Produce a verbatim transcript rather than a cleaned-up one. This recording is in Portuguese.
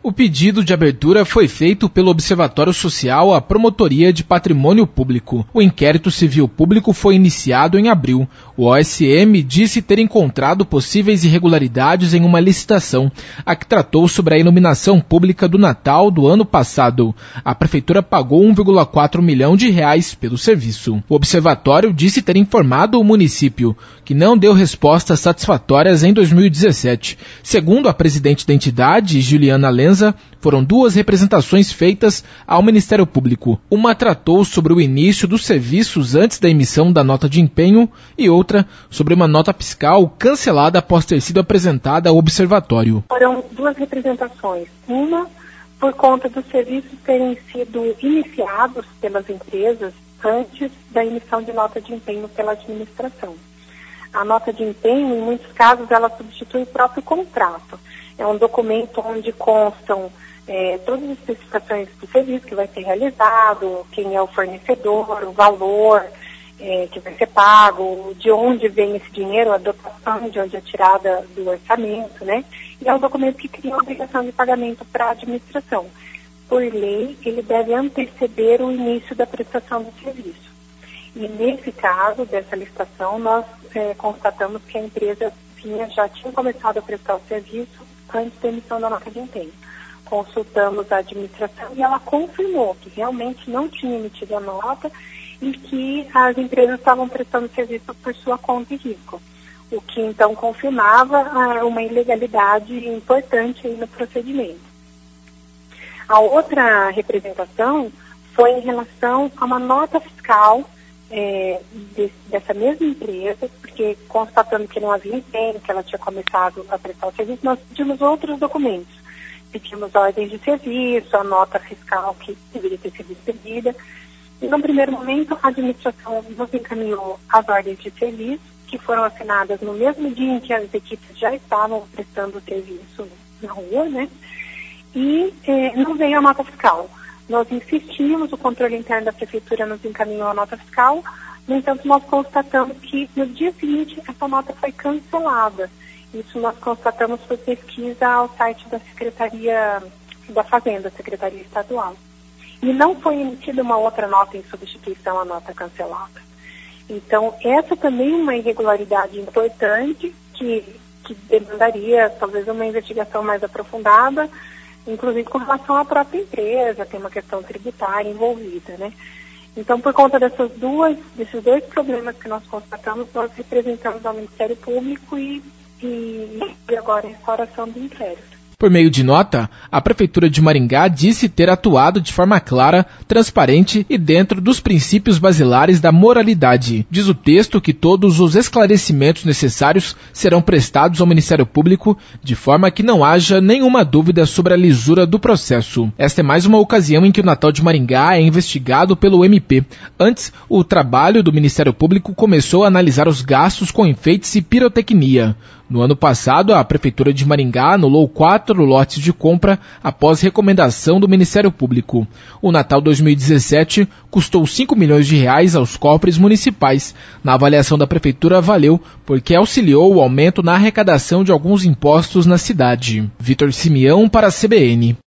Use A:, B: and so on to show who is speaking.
A: O pedido de abertura foi feito pelo Observatório Social à Promotoria de Patrimônio Público. O inquérito civil público foi iniciado em abril. O O S M disse ter encontrado possíveis irregularidades em uma licitação, a que tratou sobre a iluminação pública do Natal do ano passado. A Prefeitura pagou um vírgula quatro milhão de reais pelo serviço. O Observatório disse ter informado o município, que não deu respostas satisfatórias em dois mil e dezessete. Segundo a presidente da entidade, Juliana Lenza, foram duas representações feitas ao Ministério Público. Uma tratou sobre o início dos serviços antes da emissão da nota de empenho e outra sobre uma nota fiscal cancelada após ter sido apresentada ao Observatório.
B: Foram duas representações. Uma por conta dos serviços terem sido iniciados pelas empresas antes da emissão de nota de empenho pela administração. A nota de empenho, em muitos casos, ela substitui o próprio contrato. É um documento onde constam é, todas as especificações do serviço que vai ser realizado, quem é o fornecedor, o valor é, que vai ser pago, de onde vem esse dinheiro, a dotação de onde é tirada do orçamento, né? E é um documento que cria a obrigação de pagamento para a administração. Por lei, ele deve anteceder o início da prestação do serviço. E nesse caso, dessa licitação, nós é, constatamos que a empresa tinha, já tinha começado a prestar o serviço antes da emissão da nota de empenho. Consultamos a administração e ela confirmou que realmente não tinha emitido a nota e que as empresas estavam prestando serviço por sua conta e risco, o que então confirmava ah, uma ilegalidade importante aí no procedimento. A outra representação foi em relação a uma nota fiscal É, de, dessa mesma empresa, porque constatando que não havia empenho, que ela tinha começado a prestar o serviço, nós pedimos outros documentos. Pedimos ordens de serviço, a nota fiscal que deveria ter sido expedida. E no primeiro momento, a administração nos encaminhou as ordens de serviço, que foram assinadas no mesmo dia em que as equipes já estavam prestando o serviço na rua, né? E eh, não veio a nota fiscal. Nós insistimos, o controle interno da Prefeitura nos encaminhou a nota fiscal, no entanto, nós constatamos que no dia seguinte essa nota foi cancelada. Isso nós constatamos por pesquisa ao site da Secretaria da Fazenda, Secretaria Estadual. E não foi emitida uma outra nota em substituição à nota cancelada. Então, essa também é uma irregularidade importante que, que demandaria talvez uma investigação mais aprofundada, inclusive com relação à própria empresa, tem uma questão tributária envolvida, né? Então, por conta dessas duas, desses dois problemas que nós constatamos, nós representamos ao Ministério Público e, e, e agora a instauração do inquérito.
A: Por meio de nota, a Prefeitura de Maringá disse ter atuado de forma clara, transparente e dentro dos princípios basilares da moralidade. Diz o texto que todos os esclarecimentos necessários serão prestados ao Ministério Público, de forma que não haja nenhuma dúvida sobre a lisura do processo. Esta é mais uma ocasião em que o Natal de Maringá é investigado pelo M P. Antes, o trabalho do Ministério Público começou a analisar os gastos com enfeites e pirotecnia. No ano passado, a Prefeitura de Maringá anulou quatro lotes de compra após recomendação do Ministério Público. O Natal dois mil e dezessete custou cinco milhões de reais aos cofres municipais. Na avaliação da Prefeitura, valeu porque auxiliou o aumento na arrecadação de alguns impostos na cidade. Vitor Simeão para a C B N.